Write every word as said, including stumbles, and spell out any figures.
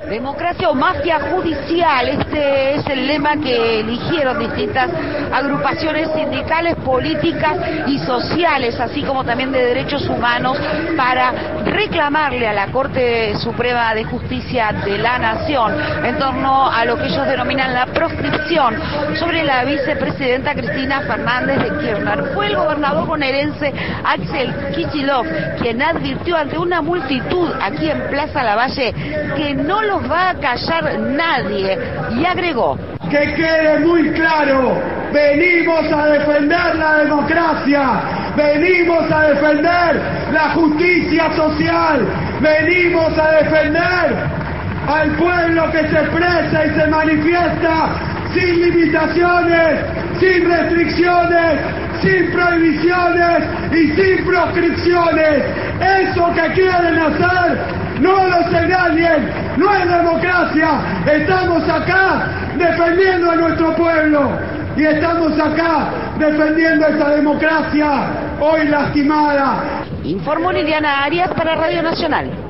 Democracia o mafia judicial, este es el lema que eligieron distintas agrupaciones sindicales, políticas y sociales, así como también de derechos humanos, para reclamarle a la Corte Suprema de Justicia de la Nación en torno a lo que ellos denominan la proscripción sobre la vicepresidenta Cristina Fernández de Kirchner. Fue el gobernador bonaerense Axel Kicillof quien advirtió ante una multitud aquí en Plaza Lavalle que no los va a callar nadie, y agregó: que quede muy claro, venimos a defender la democracia, venimos a defender la justicia social, venimos a defender al pueblo que se expresa y se manifiesta sin limitaciones, sin restricciones, sin prohibiciones y sin proscripciones. Eso que quieren hacer, no los engañen, no es democracia. Estamos acá defendiendo a nuestro pueblo y estamos acá defendiendo esa democracia hoy lastimada. Informó Liliana Arias para Radio Nacional.